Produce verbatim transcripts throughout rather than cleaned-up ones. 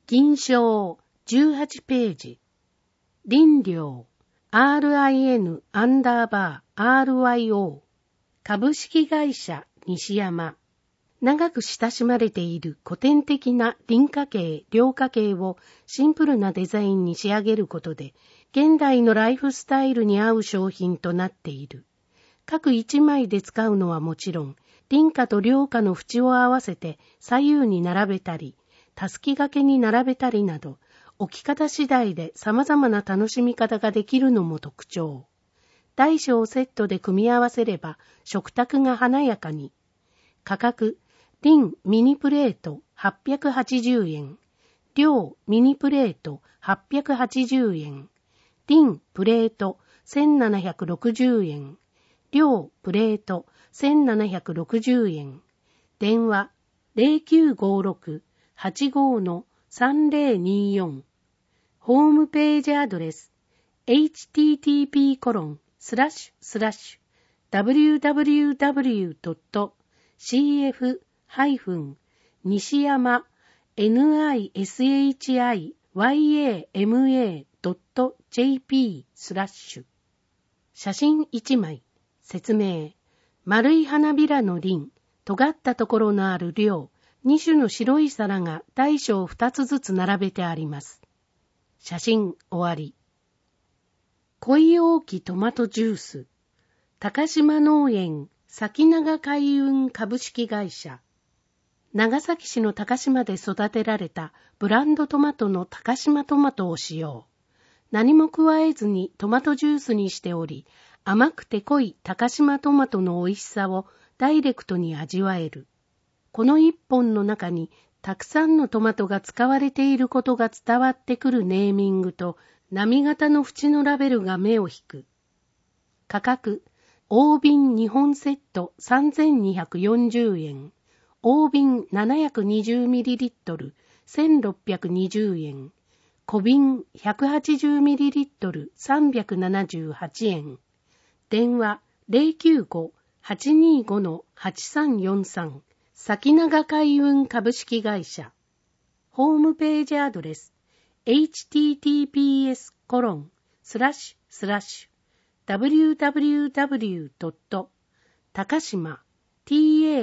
銀賞じゅうはちページ。林良 アールアイエヌ アンダーバー アールワイオー 株式会社西山。長く親しまれている古典的な輪郭形、両花形をシンプルなデザインに仕上げることで、現代のライフスタイルに合う商品となっている。各一枚で使うのはもちろん、輪郭と両花の縁を合わせて左右に並べたり、たすき掛けに並べたりなど、置き方次第で様々な楽しみ方ができるのも特徴。大小セットで組み合わせれば食卓が華やかに。価格、輪ミニプレートはっぴゃくはちじゅうえん。両ミニプレートはっぴゃくはちじゅうえん。輪プレートせんななひゃくろくじゅうえん。両プレートせんななひゃくろくじゅうえん。電話 ゼロきゅうごろく はちご さんゼロによん。ホームページアドレス エイチティーティーピーコロンスラッシュスラッシュダブリューダブリューダブリュードットシーエフハイフン西山 ニシヤマ ドットジェーピー スラッシュ。写真いちまい。説明。丸い花びらの輪、尖ったところのある両、に種の白い皿が大小ふたつずつ並べてあります。写真終わり。恋大きトマトジュース。高島農園先長海運株式会社。長崎市の高島で育てられたブランドトマトの高島トマトを使用。何も加えずにトマトジュースにしており、甘くて濃い高島トマトの美味しさをダイレクトに味わえる。この一本の中にたくさんのトマトが使われていることが伝わってくるネーミングと波形の縁のラベルが目を引く。価格、大瓶にほんセットさんぜんにひゃくよんじゅうえん。大瓶 ななひゃくにじゅうミリリットル せんろっぴゃくにじゅうえん。小瓶 ひゃくはちじゅうミリリットル さんびゃくななじゅうはちえん。電話 ゼロきゅうご はちにご はちさんよんさん。先長海運株式会社。ホームページアドレス エイチティーティーピーエスコロンスラッシュスラッシュダブリューダブリューダブリュードット高島タ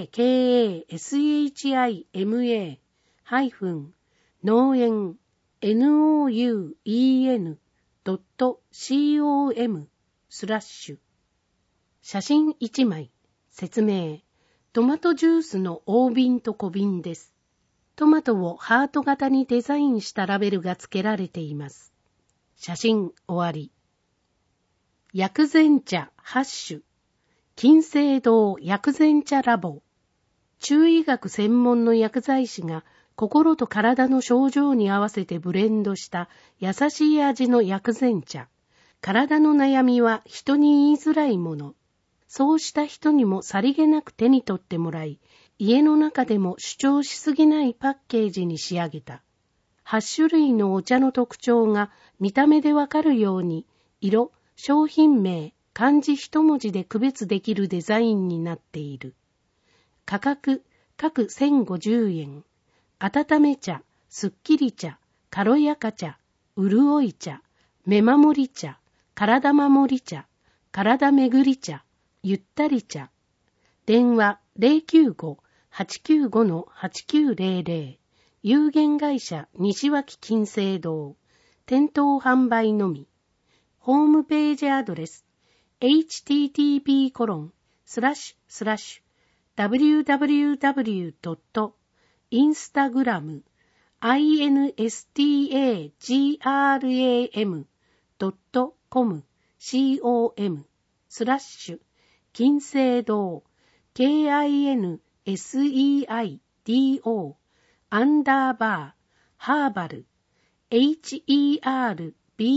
カシマ農園 ノーユーイーエヌ ドットコム スラッシュ。写真いちまい。説明。トマトジュースの大瓶と小瓶です。トマトをハート型にデザインしたラベルが付けられています。写真終わり。薬膳茶はち種。金星堂薬膳茶ラボ。中医学専門の薬剤師が心と体の症状に合わせてブレンドした優しい味の薬膳茶。体の悩みは人に言いづらいもの。そうした人にもさりげなく手に取ってもらい、家の中でも主張しすぎないパッケージに仕上げた。はち種類のお茶の特徴が見た目でわかるように、色、商品名、漢字一文字で区別できるデザインになっている。価格、各せんごじゅうえん。温め茶、すっきり茶、軽やか茶、うるおい茶、目守り茶、体守り茶、体めぐり茶、ゆったり茶。電話 ゼロきゅうご はちきゅうご はちきゅうゼロゼロ。有限会社西脇金星堂。店頭販売のみ。ホームページアドレス エイチティーティーピーコロンスラッシュスラッシュダブリューダブリューダブリュードットインスタグラム インスタグラム ドットコム スラッシュ金星堂 ケーアイエヌエスイーアイディーオー アンダーバーハーバル ヘアバル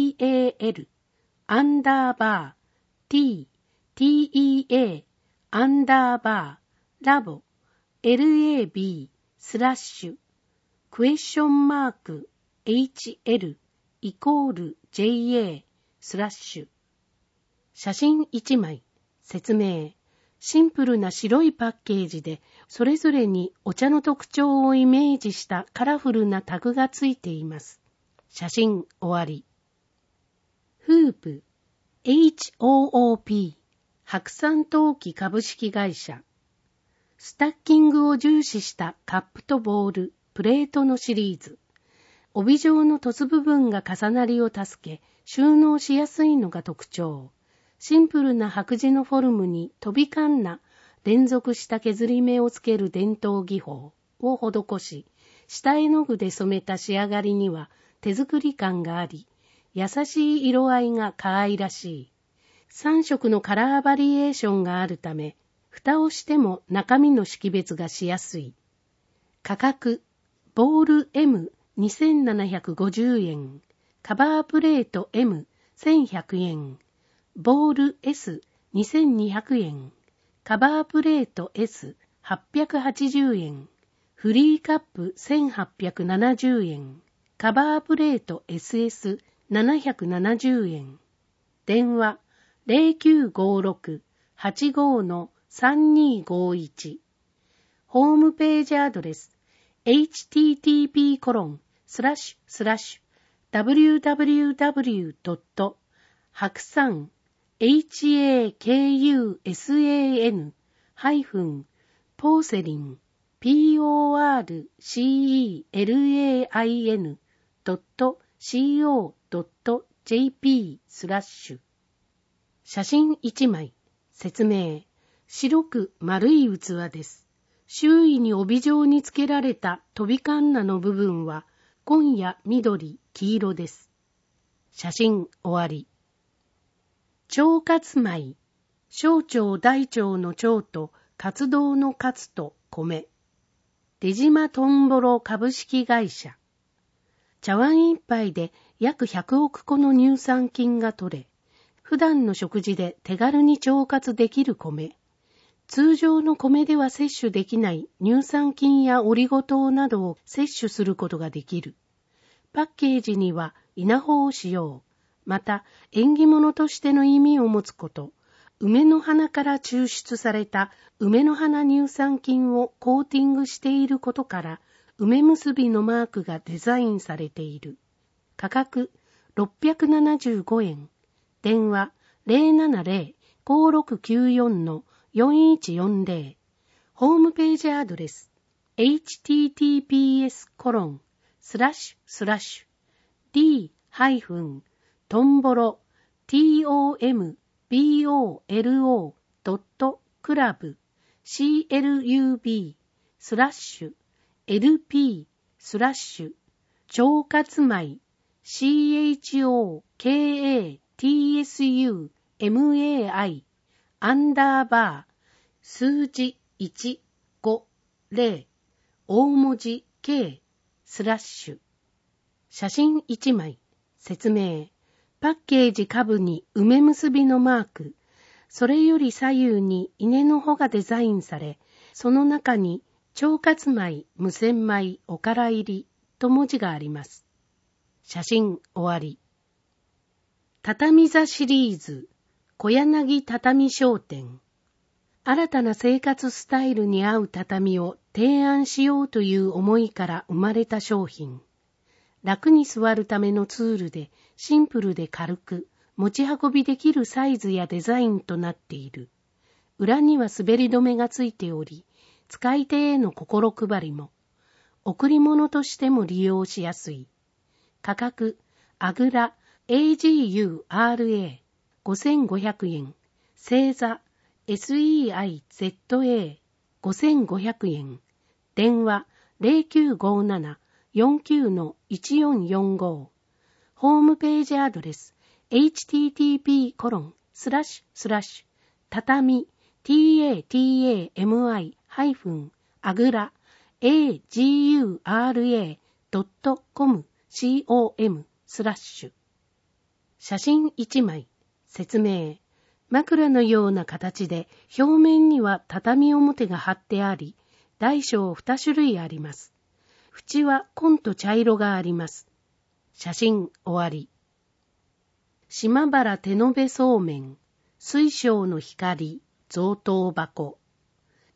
アンダーバー T、TEA アンダーバーラボ ラブ スラッシュクエスチョンマーク エイチエル イコール ジェイエー スラッシュ。写真いちまい。説明。シンプルな白いパッケージでそれぞれにお茶の特徴をイメージしたカラフルなタグがついています。写真終わり。フープ エイチオーオーピー 白山陶器株式会社。スタッキングを重視したカップとボール、プレートのシリーズ。帯状の凸部分が重なりを助け、収納しやすいのが特徴。シンプルな白磁のフォルムに飛び交んな連続した削り目をつける伝統技法を施し、下絵の具で染めた仕上がりには手作り感があり、優しい色合いが可愛らしい。さん色のカラーバリエーションがあるため、蓋をしても中身の識別がしやすい。価格、ボール エムにせんななひゃくごじゅうえん、カバープレート エムせんひゃくえん、ボール エスにせんにひゃくえん、カバープレート エスはっぴゃくはちじゅうえん、フリーカップせんはっぴゃくななじゅうえん、カバープレート エスエスななひゃくななじゅうえん。電話 ゼロきゅうごろく はちご さんにごいち。ホームページアドレス エイチティーティーピーコロンスラッシュスラッシュダブリューダブリューダブリュードット白山エイチエーケーユーエスエーエヌ ハイフンポーセリン ピーオーアールシーイーエルエーアイエヌ ドット シーオー ドット ジェーピー スラッシュ。写真いちまい。説明。白く丸い器です。周囲に帯状につけられた飛びカンナの部分は紺や緑、黄色です。写真終わり。腸活米。小腸大腸の腸と活動の活と米。出島トンボロ株式会社。茶碗一杯で約ひゃくおくこの乳酸菌が取れ、普段の食事で手軽に腸活できる米。通常の米では摂取できない乳酸菌やオリゴ糖などを摂取することができる。パッケージには稲穂を使用。また、縁起物としての意味を持つこと、梅の花から抽出された梅の花乳酸菌をコーティングしていることから、梅結びのマークがデザインされている。価格ろっぴゃくななじゅうごえん。電話 ゼロななゼロ ごろくきゅうよん よんいちよんゼロ。ホームページアドレス エイチティーティーピーエスコロンスラッシュスラッシュ ディー ハイフントンボロ トンボロ ドットクラブ シーエルユービー スラッシュ エルピー スラッシュ腸活米 シーエイチオーケーエーティーエスユーエムエーアイ アンダーバー数字いちごゼロ大文字 K スラッシュ。写真いちまい。説明。パッケージ下部に梅結びのマーク、それより左右に稲の穂がデザインされ、その中に腸活米、無洗米、おから入りと文字があります。写真終わり。畳座シリーズ、小柳畳商店。新たな生活スタイルに合う畳を提案しようという思いから生まれた商品。楽に座るためのツールでシンプルで軽く持ち運びできるサイズやデザインとなっている。裏には滑り止めがついており、使い手への心配りも。贈り物としても利用しやすい。価格、あぐら エージーユーアールエーごせんごひゃくえん。正座 エスイーアイゼットエーごせんごひゃくえん。電話 ゼロきゅうごなな よんきゅう いちよんよんご。ホームページアドレス エイチティーティーピーコロンスラッシュスラッシュ畳 tatami ハイフンあぐら エージーユーアールエードットコム コム スラッシュ。写真いちまい。説明。枕のような形で表面には畳表が貼ってあり、大小に種類あります。縁は紺と茶色があります。写真終わり。島原手延べそうめん、水晶の光、贈答箱。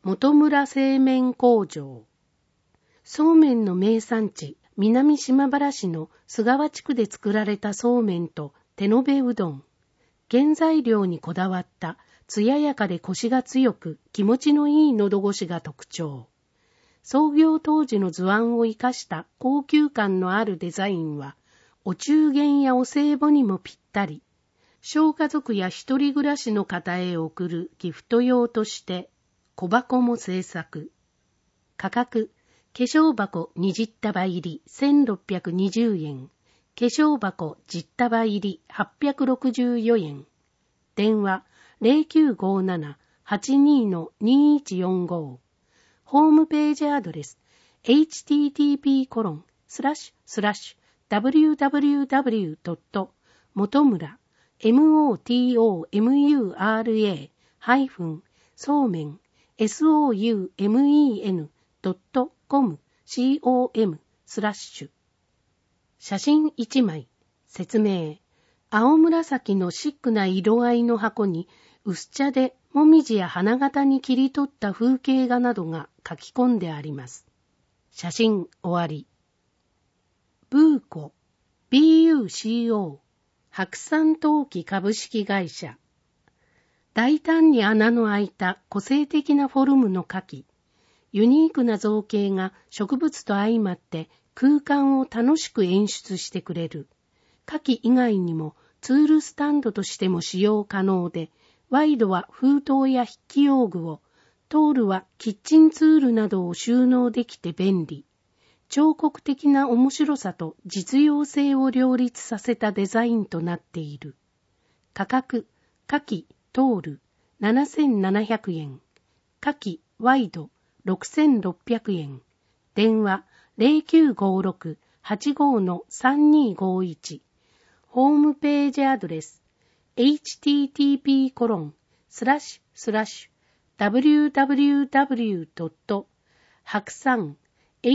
本村製麺工場。そうめんの名産地、南島原市の菅川地区で作られたそうめんと手延べうどん。原材料にこだわった艶やかでコシが強く気持ちのいい喉越しが特徴。創業当時の図案を生かした高級感のあるデザインは、お中元やお歳暮にもぴったり。小家族や一人暮らしの方へ送るギフト用として小箱も製作。価格、化粧箱にじゅう束入りせんろっぴゃくにじゅうえん。化粧箱じゅう束入りはっぴゃくろくじゅうよえん。電話 ゼロきゅうごなな はちに にいちよんご。ホームページアドレス エイチティーティーピーコロンスラッシュスラッシュダブリューダブリューダブリュードットもとむら モトムラ ハイフンそうめん ソウメン ドットコム スラッシュ。写真いちまい。説明。青紫のシックな色合いの箱に薄茶でもみじや花形に切り取った風景画などが書き込んであります。写真終わり。ブーコ ビーユーシーオー 白山陶器株式会社。大胆に穴の開いた個性的なフォルムの花器。ユニークな造形が植物と相まって空間を楽しく演出してくれる。花器以外にもツールスタンドとしても使用可能で、ワイドは封筒や筆記用具を、トールはキッチンツールなどを収納できて便利。彫刻的な面白さと実用性を両立させたデザインとなっている。価格、花器、トール、ななせんななひゃくえん。花器、ワイド、ろくせんろっぴゃくえん。電話、ゼロきゅうごろく はちご さんにごいち。ホームページアドレス、エイチティーティーピーコロンスラッシュスラッシュダブリューダブリューダブリュードット白山ハ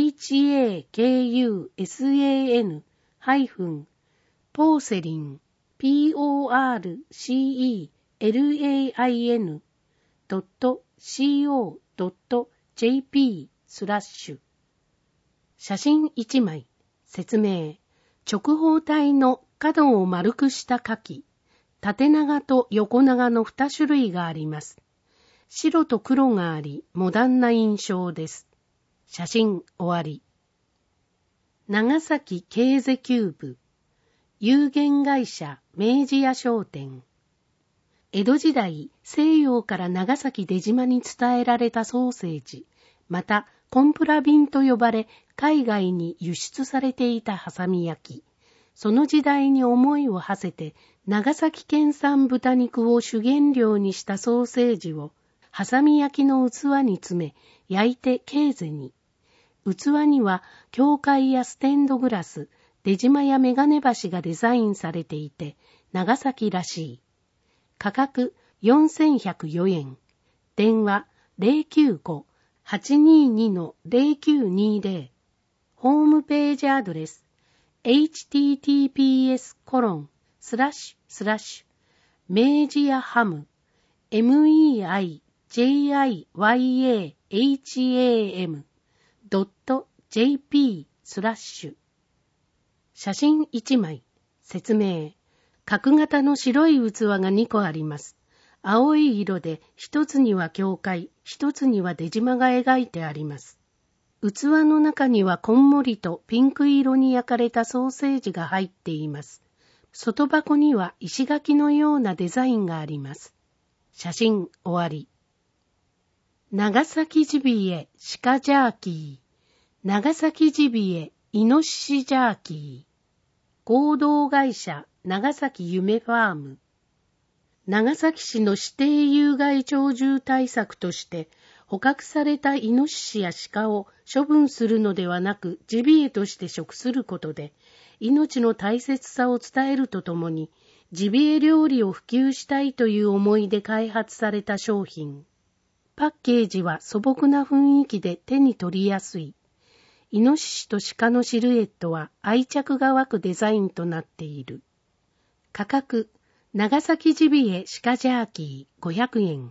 イフンポーセリン ピーオーアールシーイーエルエーアイエヌ ドットシーオードットジェーピー スラッシュ。写真いちまい。説明。直方体の角を丸くした花器。縦長と横長のに種類があります。白と黒があり、モダンな印象です。写真終わり。長崎ケーゼキューブ。有限会社明治屋商店。江戸時代、西洋から長崎出島に伝えられたソーセージ、またコンプラ瓶と呼ばれ海外に輸出されていたハサミ焼き。その時代に思いを馳せて長崎県産豚肉を主原料にしたソーセージをハサミ焼きの器に詰め焼いてケーゼに。器には教会やステンドグラス、出島やメガネ橋がデザインされていて長崎らしい。価格よんせんひゃくよえん。電話 ゼロきゅうご はちにーに ゼロきゅうにーゼロ。ホームページアドレス エイチティーティーピーエスコロンスラッシュスラッシュ明治屋ハム メイジャイエム ドット ジェーピー スラッシュ。写真いちまい。説明。角型の白い器がにこあります。青い色で一つには教会、一つには出島が描いてあります。器の中にはこんもりとピンク色に焼かれたソーセージが入っています。外箱には石垣のようなデザインがあります。写真終わり。長崎ジビエ鹿ジャーキー。長崎ジビエイノシシジャーキー。合同会社長崎夢ファーム。長崎市の指定有害鳥獣対策として捕獲されたイノシシや鹿を処分するのではなくジビエとして食することで命の大切さを伝えるとともにジビエ料理を普及したいという思いで開発された商品。パッケージは素朴な雰囲気で手に取りやすい。イノシシと鹿のシルエットは愛着が湧くデザインとなっている。価格、長崎ジビエ鹿ジャーキーごひゃくえん。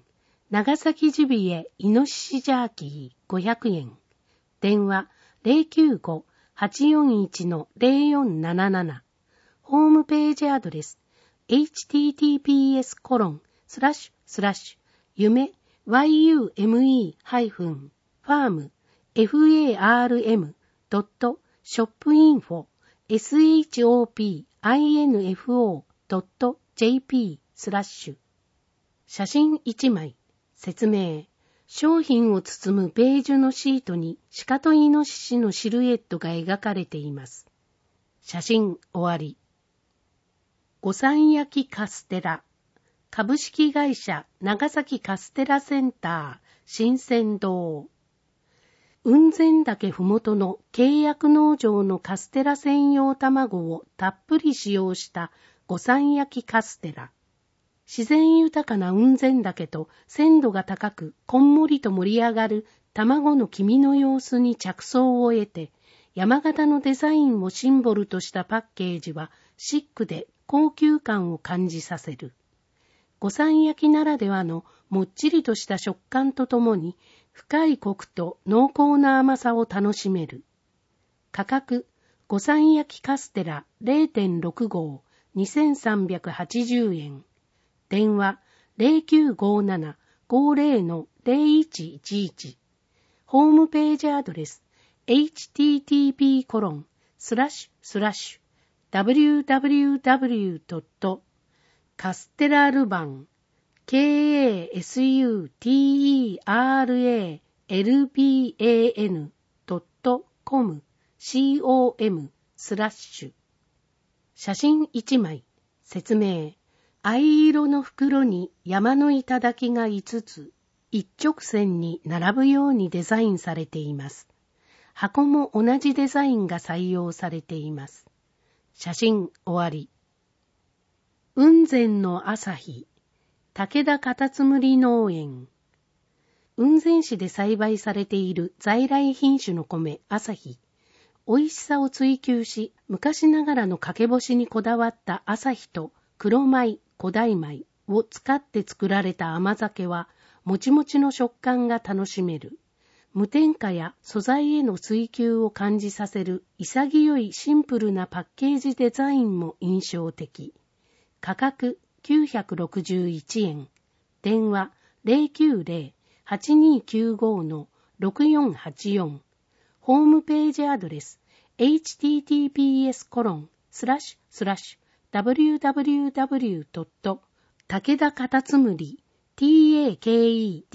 長崎ジビエイノシシジャーキーごひゃくえん。電話 ゼロきゅうご はちよんいち ゼロよんなななな。ホームページアドレス エイチティーティーピーエスコロンスラッシュスラッシュ夢 ユーエムイー ハイフン ファーム ファーム ドット ショップインフォ ショップインフォ ドット ジェーピー スラッシュ写真いちまい説明商品を包むベージュのシートに鹿とイノシシのシルエットが描かれています。写真終わり。五山焼きカステラ株式会社長崎カステラセンター新鮮堂雲仙岳ふもとの契約農場のカステラ専用卵をたっぷり使用した五山焼きカステラ。自然豊かな雲仙岳と鮮度が高くこんもりと盛り上がる卵の黄身の様子に着想を得て、山形のデザインをシンボルとしたパッケージはシックで高級感を感じさせる。五山焼きならではのもっちりとした食感とともに深いコクと濃厚な甘さを楽しめる。価格、五山焼きカステラ ゼロてんろくごうにせんさんびゃくはちじゅうえん。電話 ゼロきゅうごなな ごゼロのゼロいちいちいち。ホームページアドレス エイチティーティーピーコロンスラッシュスラッシュダブリューダブリューダブリュードットカステラルバン ケーエーエスユーティーイーアールエーエルビーエーエヌドットコム スラッシュ写真いちまい説明藍色の袋に山の頂がいつつ一直線に並ぶようにデザインされています。箱も同じデザインが採用されています。写真終わり。雲仙の朝日武田カタツムリ農園雲仙市で栽培されている在来品種の米朝日美味しさを追求し昔ながらのかけ干しにこだわった朝日と黒米古代米を使って作られた甘酒はもちもちの食感が楽しめる。無添加や素材への追求を感じさせる潔いシンプルなパッケージデザインも印象的。価格きゅうひゃくろくじゅういちえん。電話 ゼロきゅうゼロ はちにーきゅうご のろくよんはちよん。ホームページアドレス エイチティーティーピーエスコロンスラッシュスラッシュダブリューダブリューダブリュードット武田カタツムリ タケダ タケダ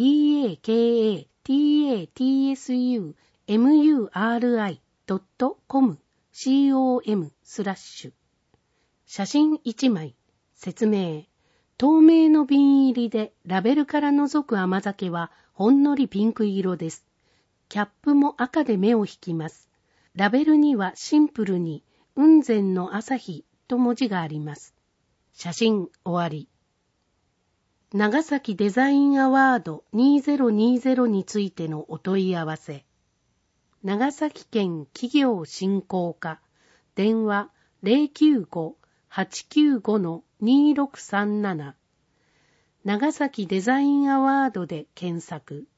タツムリ ドットコム スラッシュ写真いちまい説明透明の瓶入りでラベルから覗く甘酒はほんのりピンク色です。キャップも赤で目を引きます。ラベルにはシンプルに雲仙の朝日と文字があります。写真終わり。長崎デザインアワードにせんにじゅうについてのお問い合わせ。長崎県企業振興課電話 ゼロきゅうご はちきゅうご のにーろくさんなな 長崎デザインアワードで検索。